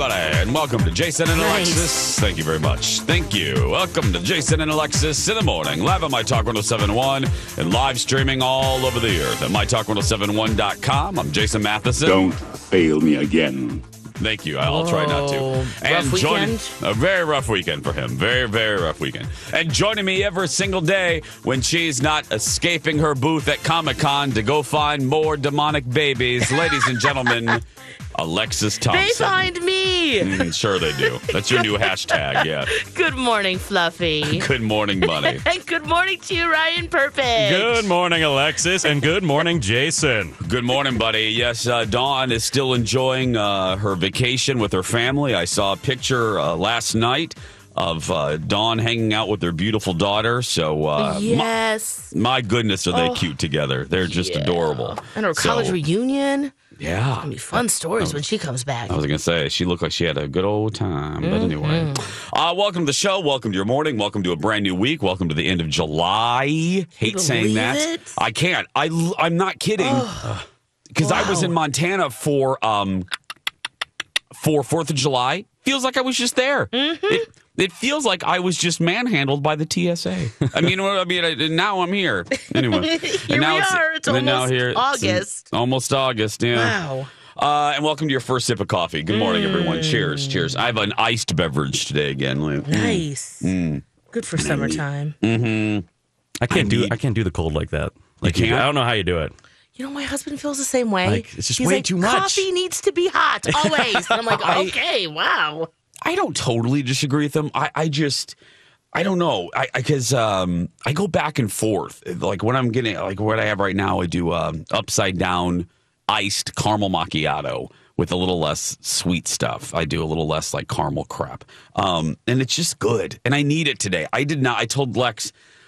everybody, and welcome to Jason and Alexis. Thank you very much. Thank you. Welcome to Jason and Alexis in the morning, live on My Talk 1071 and live streaming all over the earth at MyTalk1071.com. I'm Jason Matheson. Don't fail me again. Thank you. I'll try not to. And rough weekend? A very rough weekend for him. Very, very rough weekend. And joining me every single day when she's not escaping her booth at Comic-Con to go find more demonic babies, ladies and gentlemen, Alexis Thompson. They find me. Sure they do. That's your new hashtag, yeah. Good morning, Fluffy. Good morning, Bunny. And good morning to you, Ryan Perfect. Good morning, Alexis, and good morning, Jason. Good morning, buddy. Yes, Dawn is still enjoying her vacation with her family. I saw a picture last night of Dawn hanging out with her beautiful daughter. So, yes. My goodness, are they cute together. They're just adorable. And her college reunion. Yeah. It's going to be fun stories when she comes back. I was going to say, she looked like she had a good old time. But anyway, welcome to the show. Welcome to your morning. Welcome to a brand new week. Welcome to the end of July. Hate saying that. It? I can't. I'm not kidding. Because I was in Montana for 4th of July. Feels like I was just there. It feels like I was just manhandled by the TSA. I mean, now I'm here. Anyway. Here we are. It's almost August. Almost August, yeah. Wow. And welcome to your first sip of coffee. Good morning, everyone. Cheers. Cheers. I have an iced beverage today again. Nice. Good for summertime. I can't do the cold like that. Like you can't? I don't know how you do it. You know, my husband feels the same way. Like, it's just He's way like, too much. Coffee needs to be hot, always. And I'm like, okay, wow. I don't totally disagree with him. I don't know. Because I go back and forth. Like when I'm getting, like what I have right now, I do upside down iced caramel macchiato with a little less sweet stuff. I do a little less like caramel crap. And it's just good. And I need it today. I told Lex,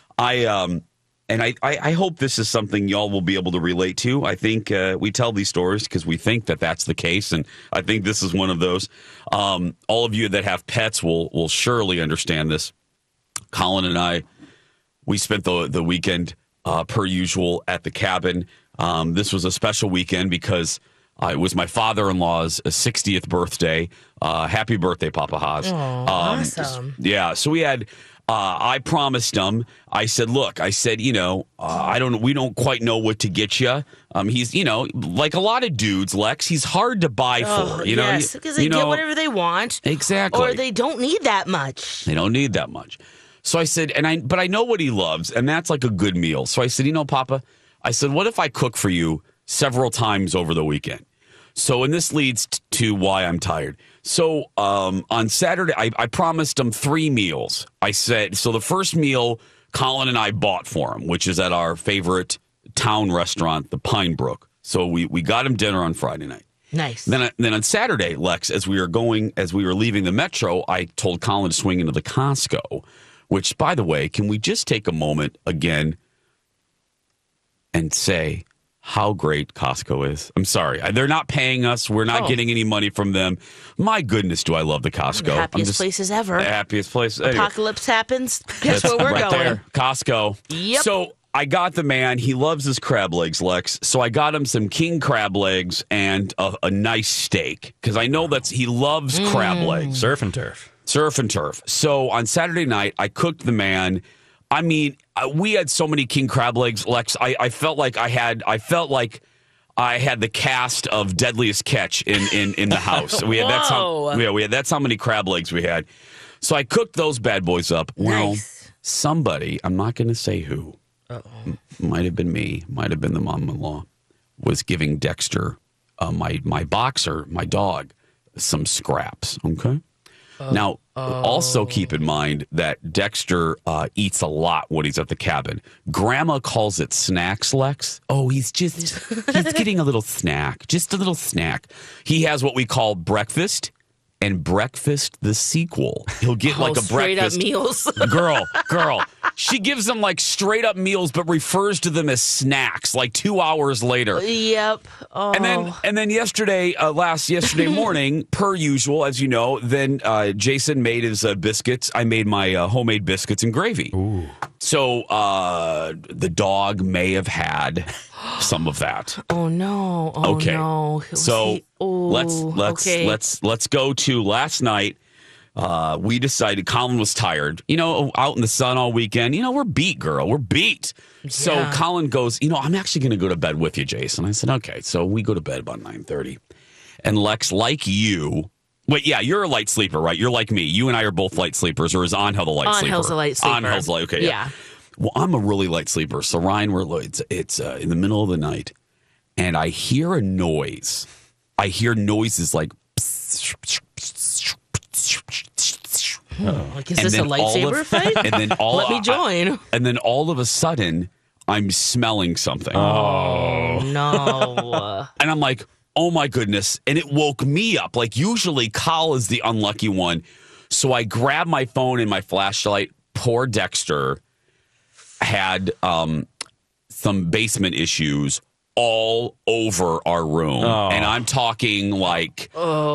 and I hope this is something y'all will be able to relate to. I think we tell these stories because we think that that's the case, and I think this is one of those. All of you that have pets will surely understand this. Colin and I, we spent the weekend per usual at the cabin. This was a special weekend because it was my father-in-law's 60th birthday. Happy birthday, Papa Haas. Awesome. Yeah, so we had... I promised him. I said, "Look, we don't quite know what to get you. He's, like a lot of dudes, Lex. He's hard to buy for. Yes, because they get whatever they want, exactly, or they don't need that much. They don't need that much." So I said, but I know what he loves, and that's like a good meal. So I said, Papa, I said, what if I cook for you several times over the weekend? So, and this leads to why I'm tired. So, on Saturday, I promised him 3 meals. I said, so the first meal Colin and I bought for him, which is at our favorite town restaurant, the Pine Brook. So we got him dinner on Friday night. Nice. Then on Saturday, Lex, as we were leaving the Metro, I told Colin to swing into the Costco, which, by the way, can we just take a moment again and say how great Costco is? I'm sorry. They're not paying us. We're not getting any money from them. My goodness, do I love the Costco. The happiest places ever. The happiest place. Apocalypse happens. Guess where we're right going? There. Costco. Yep. So I got the man. He loves his crab legs, Lex. So I got him some king crab legs and a nice steak because I know he loves crab legs. Surf and turf. Surf and turf. So on Saturday night, I cooked the man. I mean, we had so many king crab legs, Lex. I felt like I had the cast of Deadliest Catch in the house. We had that's how many crab legs we had. So I cooked those bad boys up. Well, Nice. Somebody, I'm not going to say who. Might have been me. Might have been the mom-in-law. Was giving Dexter, my boxer, my dog, some scraps. Okay. Now, also keep in mind that Dexter eats a lot when he's at the cabin. Grandma calls it snacks, Lex. Oh, he's getting a little snack, just a little snack. He has what we call breakfast and breakfast the sequel. He'll get like a straight breakfast. up meals. Girl. She gives them like straight up meals, but refers to them as snacks like 2 hours later. Yep. Oh. And then yesterday morning, per usual, as you know, then Jason made his biscuits. I made my homemade biscuits and gravy. Ooh. So the dog may have had some of that. Oh no! Oh Okay. no! So let's go to last night. We decided Colin was tired. Out in the sun all weekend. We're beat, girl. We're beat. So Yeah. Colin goes, I'm actually going to go to bed with you, Jason. I said, okay. So we go to bed about 9:30. And Lex, like you. Wait, yeah, you're a light sleeper, right? You're like me. You and I are both light sleepers, or is Angel the light sleeper? Angel's a light sleeper. Angel's light, okay. Yeah. Well, I'm a really light sleeper. So Ryan, it's in the middle of the night, and I hear a noise. I hear noises like. Like, is this a lightsaber fight? And then Let me join. And then all of a sudden, I'm smelling something. Oh no! And I'm like, oh my goodness. And it woke me up. Like usually Kyle is the unlucky one. So I grabbed my phone and my flashlight. Poor Dexter had some basement issues all over our room. And I'm talking like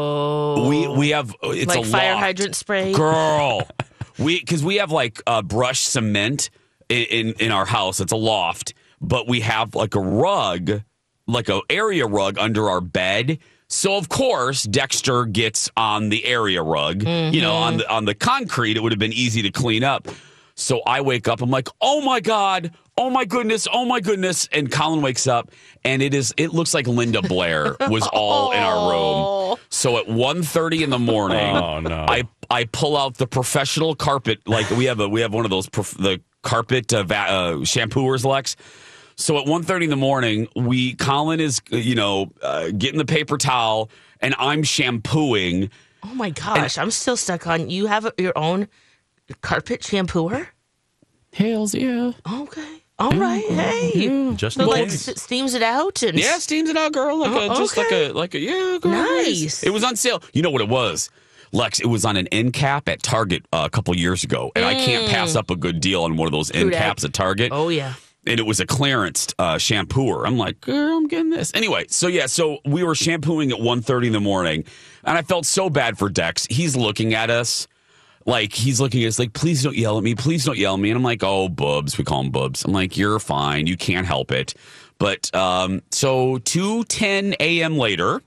we have it's Like a fire loft. hydrant spray? Girl. Because we have like brushed cement in our house. It's a loft, but we have like a rug, like an area rug under our bed. So of course Dexter gets on the area rug. On the concrete, it would have been easy to clean up. So I wake up, I'm like, oh my God, oh my goodness, oh my goodness. And Colin wakes up and it looks like Linda Blair was all in our room. So at 1:30 in the morning, Oh, no. I pull out the professional carpet. Like we have one of those, the carpet shampooers, Lex. So at 1:30 in the morning, Colin is, getting the paper towel and I'm shampooing. Oh my gosh! I'm still stuck on. You have your own carpet shampooer? Hells yeah. Okay. All right. Hey. Just So in like case. steams it out and Yeah, steams it out, girl. Yeah, girl. Nice. It was on sale. You know what it was? Lex, it was on an end cap at Target a couple years ago. And I can't pass up a good deal on one of those end dat. caps at Target. Oh yeah. And it was a clearance shampooer. I'm like, girl, I'm getting this. Anyway, so we were shampooing at 1:30 in the morning. And I felt so bad for Dex. He's looking at us. Like, he's looking at us like, please don't yell at me. Please don't yell at me. And I'm like, oh, Bubs. We call him Bubs. I'm like, you're fine. You can't help it. But so 2:10 a.m. later,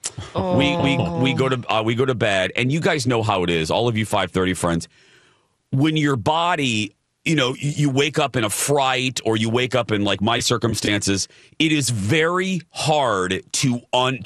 we go to bed. And you guys know how it is. All of you 5:30 friends. When your body, you wake up in a fright or you wake up in like my circumstances, it is very hard to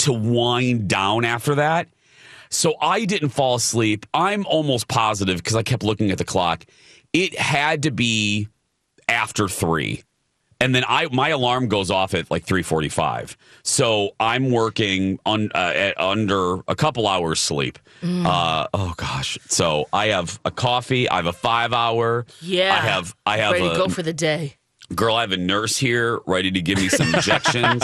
wind down after that. So I didn't fall asleep. I'm almost positive because I kept looking at the clock. It had to be after 3. And then my alarm goes off at like 3:45. So I'm working under a couple hours sleep. Oh gosh. So I have a coffee. I have a 5-hour. Yeah. I have ready to go for the day. Girl, I have a nurse here ready to give me some injections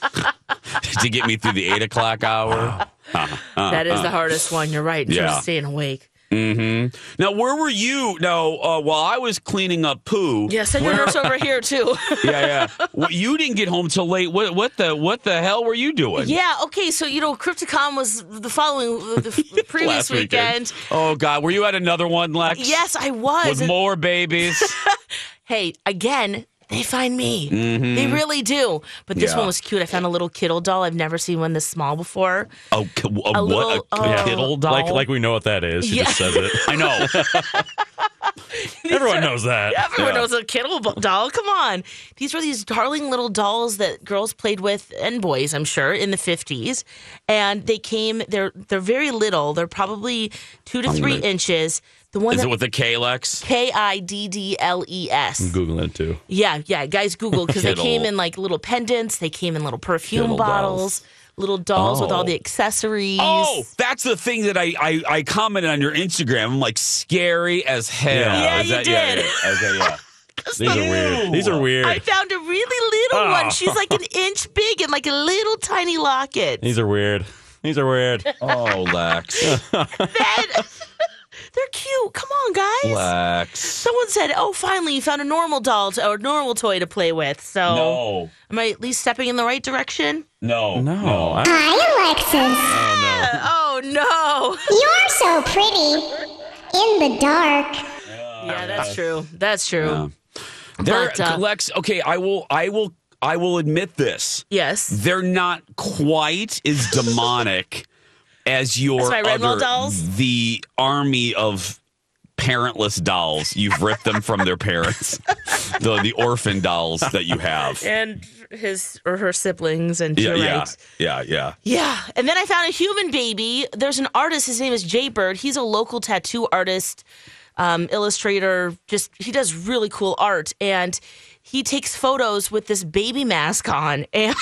to get me through the 8 o'clock hour. That is the hardest one. You're right. In terms Yeah. of staying awake. Mm-hmm. Now, where were you? Now, while I was cleaning up poo. Yeah, send your nurse over here too. Yeah. Well, you didn't get home till late. What the hell were you doing? Yeah. Okay. So Crypticon was the previous Last weekend. Oh God, were you at another one, Lex? Yes, I was. With more babies. Hey, again, they find me. Mm-hmm. They really do. But this Yeah. one was cute. I found a little Kittle doll. I've never seen one this small before. Oh, what little, a Kittle doll? Like we know what that is. She Yeah. just says it. I know. Everyone knows that. Everyone Yeah. knows a Kittle doll. Come on. These were these darling little dolls that girls played with, and boys, I'm sure, in the 50s. And they came, they're very little. They're probably 2 to 3 inches. The one Is that it with a K, Lex? KIDDLES. I'm Googling it too. Yeah, guys, Google, because they Kittle. came in like little pendants. They came in little perfume Kittle bottles, little dolls with all Oh. the accessories. Oh, that's the thing that I commented on your Instagram. I'm like, scary as hell. Yeah, Is you that- did. Yeah. Okay, yeah. These are weird. These are weird. I found a really little one. She's like an inch big and like a little tiny locket. These are weird. These are weird. Oh, Lex. They're cute. Come on, guys. Lex. Someone said, "Oh, finally, you found a normal doll or normal toy to play with." So, No. am I at least stepping in the right direction? No. No. Hi, Alexis. Oh no! You're so pretty in the dark. Yeah, that's true. That's true. There, But, Lex. Okay, I will I will admit this. Yes. They're not quite as demonic as your my Redwall dolls? the army of parentless dolls. You've ripped them from their parents. The orphan dolls that you have. And his or her siblings. And you're Yeah. right. Yeah. And then I found a human baby. There's an artist. His name is Jay Bird. He's a local tattoo artist, illustrator. He does really cool art. And he takes photos with this baby mask on. And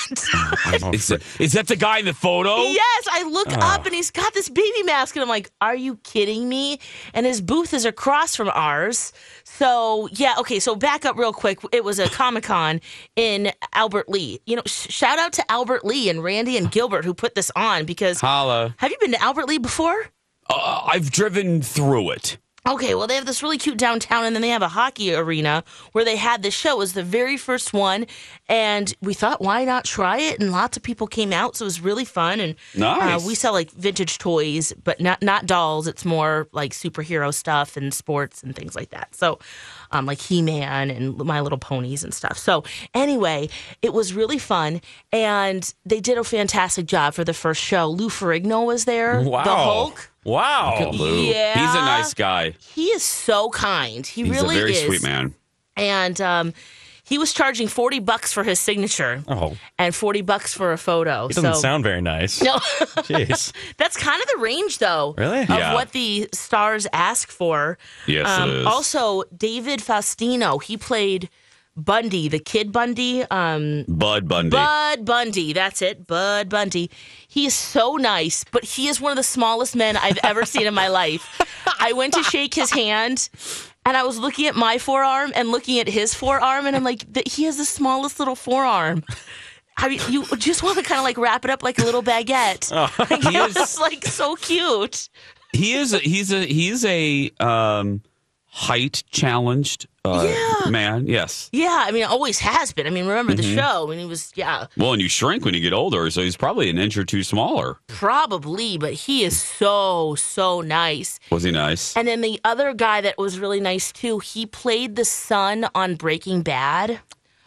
Is that the guy in the photo? yes, I look up and he's got this baby mask. And I'm like, are you kidding me? And his booth is across from ours. So, yeah, okay, so back up real quick. It was a Comic-Con in Albert Lee. You know, shout out to Albert Lee and Randy and Gilbert who put this on because Holla. have you been to Albert Lee before? I've driven through it. Okay, well, they have this really cute downtown, and then they have a hockey arena where they had this show. It was the very first one, and we thought, why not try it? And lots of people came out, so it was really fun. And Nice. we sell, like, vintage toys, but not dolls. It's more, like, superhero stuff and sports and things like that. So, like He-Man and My Little Ponies and stuff. So, anyway, it was really fun, and they did a fantastic job for the first show. Lou Ferrigno was there, Wow. the Hulk. Wow. Lou. Yeah. He's a nice guy. He is so kind. He He's really a very is. sweet man. And he was charging $40 for his signature Oh, and $40 for a photo. it doesn't sound very nice. No, Jeez. that's kind of the range, though. Really? Of Yeah. what the stars ask for. Yes, it is. Also, David Faustino, he played Bundy, the kid Bundy. Bud Bundy. Bud Bundy, that's it, Bud Bundy. He is so nice, but he is one of the smallest men I've ever seen in my life. I went to shake his hand, and I was looking at my forearm and looking at his forearm, and I'm like, he has the smallest little forearm. I mean, you just want to kind of like wrap it up like a little baguette. Like, He it is- was like so cute. He's a height challenged man. Yes. Yeah, I mean, it always has been. I mean, remember the show when he was, Well, and you shrink when you get older, so he's probably an inch or two smaller. probably, but he is so nice. Was he nice? And then the other guy that was really nice too, he played the son on Breaking Bad.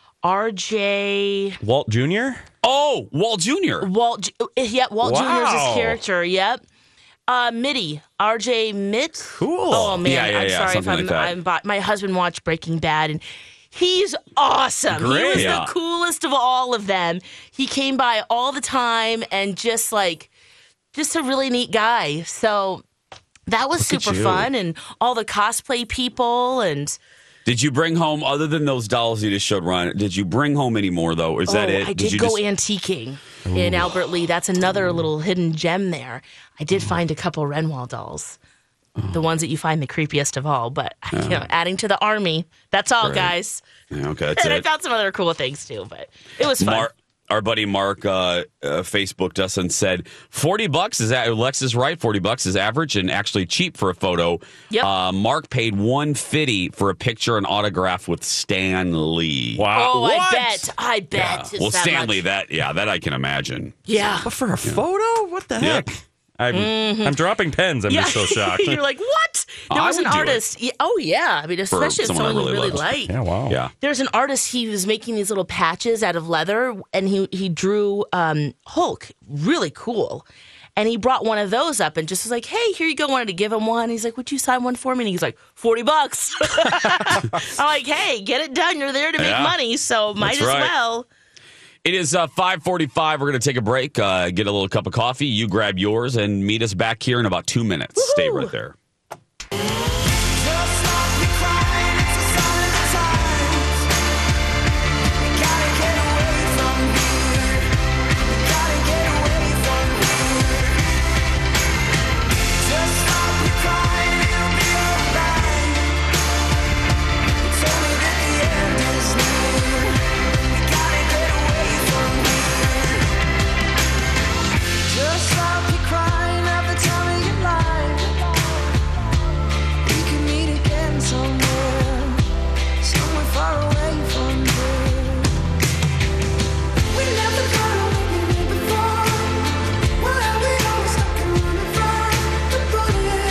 RJ Walt Jr.? Oh, Walt Jr. Walt Jr. is his Wow. character. Yep. Mitty, RJ Mitt. Cool. Oh man, Yeah, I'm sorry if something like that. my husband watched Breaking Bad and he's awesome. He Great. was Yeah. the coolest of all of them. He came by all the time and just a really neat guy. So that was Look at super you. fun and all the cosplay people and Did you bring home, other than those dolls you just showed Ron, did you bring home any more, though? Is that it? I did you go just- antiquing in Albert Lee. That's another little hidden gem there. I did find a couple Renwall dolls. The ones that you find the creepiest of all, but adding to the army. That's all, Right. guys. Yeah, okay, that's And I it. found some other cool things too, but it was fun. Our buddy Mark Facebooked us and said $40 is Lex is right. $40 is average and actually cheap for a photo. Yep. Mark paid $150 for a picture and autograph with Stan Lee. Wow. Oh, What? I bet. Yeah. It's Well, that Stan much. Lee, that I can imagine. Yeah. But for a photo? What the heck? I'm dropping pens. I'm just so shocked. You're like, what? There I was an would do artist. Yeah, oh, yeah. I mean, especially if someone I someone you really really loved. like. Yeah, wow. Yeah. There's an artist, he was making these little patches out of leather, and he drew Hulk. Really cool. And he brought one of those up and just was like, hey, here you go. Wanted to give him one. He's like, would you sign one for me? And he's like, $40. I'm like, hey, get it done. You're there to make Yeah. money, so might That's as right. well. It is 5:45. We're going to take a break, get a little cup of coffee. You grab yours and meet us back here in about 2 minutes. Stay right there.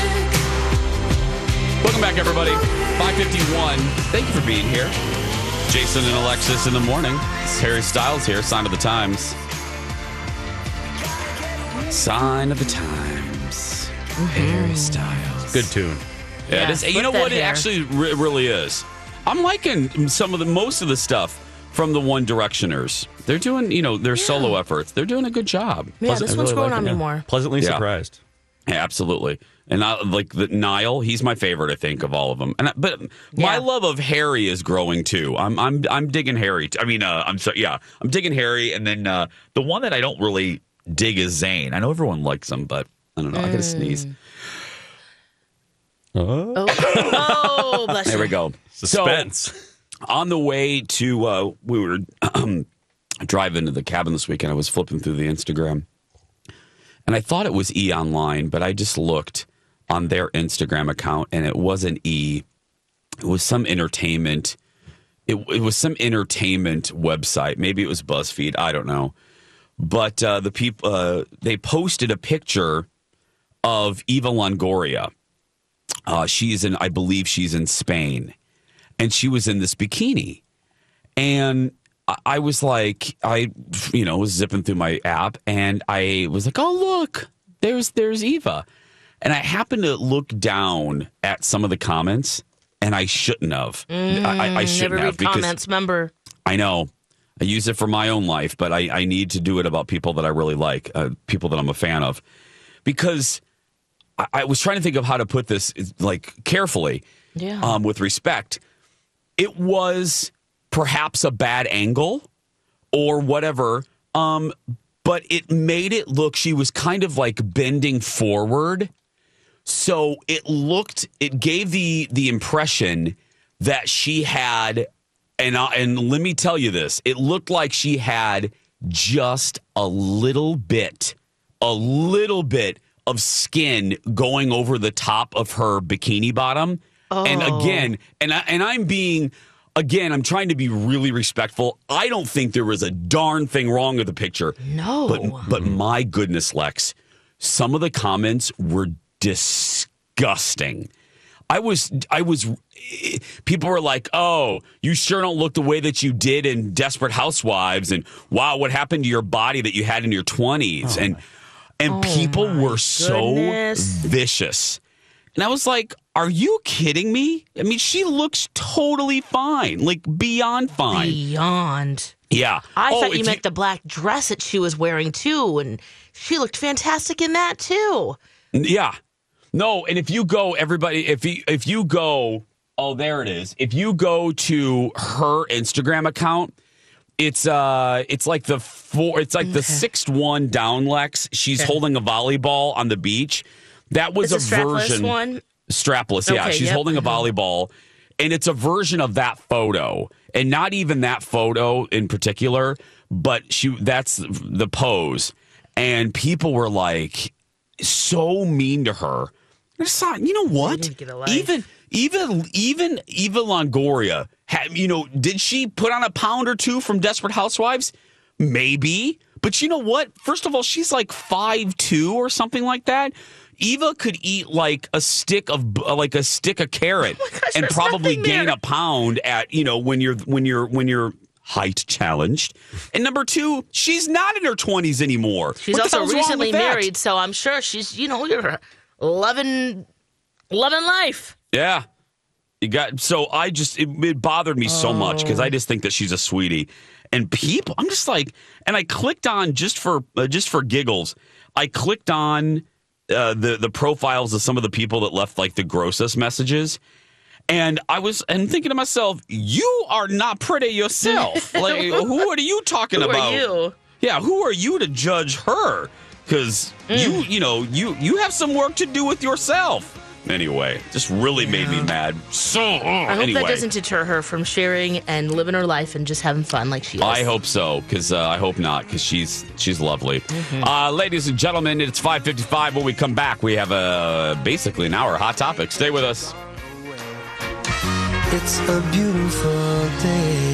Welcome back, everybody. 5:51. Thank you for being here. Jason and Alexis in the morning. It's Harry Styles here, Sign of the Times. Sign of the Times. Harry Styles. Good tune. Yeah, it is. You know what? It actually really is. I'm liking most of the stuff from the One Directioners. They're doing, their solo efforts. They're doing a good job. Yeah, this one's growing on me more. Pleasantly surprised. Yeah, absolutely. And I like Niall. He's my favorite, I think, of all of them. But my love of Harry is growing too. I'm digging Harry. I'm digging Harry. And then the one that I don't really dig is Zayn. I know everyone likes him, but I don't know. I gotta sneeze. Oh, bless you. There we go. Suspense. So, on the way to, we were driving to the cabin this weekend. I was flipping through the Instagram, and I thought it was E! Online, but I just looked on their Instagram account, and it wasn't E! It was some entertainment. It was some entertainment website. Maybe it was BuzzFeed. I don't know. But the people they posted a picture of Eva Longoria. I believe she's in Spain, and she was in this bikini, and I was like, was zipping through my app, and I was like, oh look, there's Eva, and I happened to look down at some of the comments, and I shouldn't have. I shouldn't never have read comments. Remember, I know I use it for my own life, but I need to do it about people that I really like, people that I'm a fan of, because I was trying to think of how to put this carefully, with respect. It was perhaps a bad angle or whatever, but it made it look, she was kind of like bending forward. So it gave the impression that she had, and let me tell you this, it looked like she had just a little bit of skin going over the top of her bikini bottom. Oh. And again, I'm trying to be really respectful. I don't think there was a darn thing wrong with the picture. No. But my goodness, Lex, some of the comments were disgusting. People were like, oh, you sure don't look the way that you did in Desperate Housewives. And wow, what happened to your body that you had in your 20s? And people were so vicious. And I was like, are you kidding me? I mean, she looks totally fine, like beyond fine. Beyond. Yeah. I thought you meant the black dress that she was wearing too. And she looked fantastic in that too. Yeah. No, and if you go, everybody, if you go, oh, there it is. If you go to her Instagram account, it's like the 6th one down, Lex. She's holding a volleyball on the beach. That was a version. One? Strapless, yeah. She's holding a volleyball, and it's a version of that photo, and not even that photo in particular, but that's the pose. And people were like so mean to her. I just thought, you know what? Even Eva Longoria, did she put on a pound or two from Desperate Housewives? Maybe. But you know what? First of all, she's like 5'2" or something like that. Eva could eat like a stick of carrot and probably gain a pound at when you're height challenged. And number two, she's not in her 20s anymore. She's also recently married, so I'm sure she's you're loving life. Yeah. It bothered me so much because I just think that she's a sweetie. And people, I'm just like, and I clicked on just for giggles. I clicked on the profiles of some of the people that left like the grossest messages, and I'm thinking to myself, you are not pretty yourself. Like, who are you talking about? Who are you? Yeah, who are you to judge her? Because you have some work to do with yourself. Anyway, just really made me mad. So, I hope that doesn't deter her from sharing and living her life and just having fun like she is. I hope so, because I hope not, because she's lovely. Mm-hmm. Ladies and gentlemen, it's 5:55. When we come back, we have basically an hour of Hot Topics. Stay with us. It's a beautiful day.